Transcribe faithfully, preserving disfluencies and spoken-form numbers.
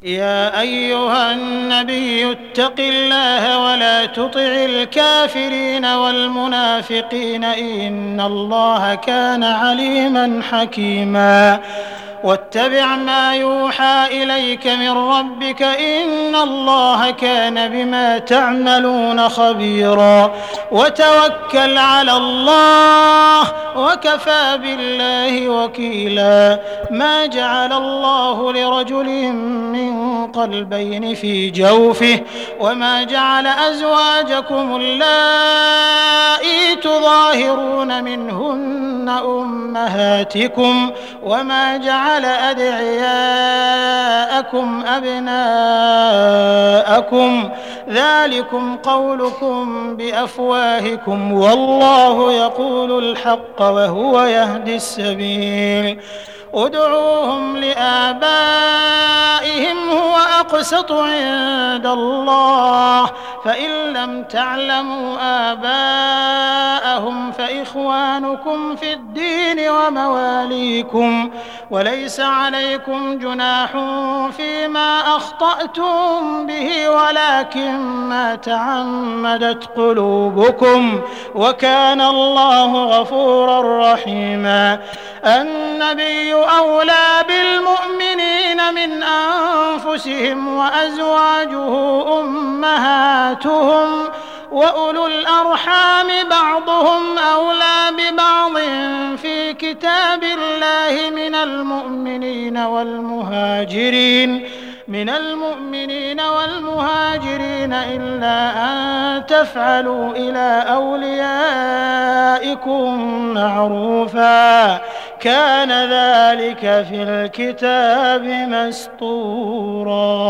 يا أيها النبي اتق الله ولا تطع الكافرين والمنافقين إن الله كان عليما حكيما واتبع ما يوحى إليك من ربك إن الله كان بما تعملون خبيرا وتوكل على الله وكفى بالله وكيلا ما جعل الله لرجل من قلبين في جوفه وما جعل أزواجكم اللائي تظاهرون منهن أمهاتكم وما جعل أدعياءكم أبناءكم ذلكم قولكم بأفواهكم والله يقول الحق وهو يهدي السبيل ادعوهم لآبائهم هو أقسط عند الله فإن لم تعلموا آباءهم فإخوانكم في الدين ومواليكم وليس عليكم جناح فيما أخطأتم به ولكن ما تعمدت قلوبكم وكان الله غفورا رحيما النبي أولى بالمؤمنين من أنفسهم وأزواجه أمهاتهم وأولو الأرحام بعضهم أولى ببعض في كتاب الله من المؤمنين والمهاجرين من المؤمنين والمهاجرين إلا أن تفعلوا إلى أوليائكم معروفا كان ذلك في الكتاب مسطورا.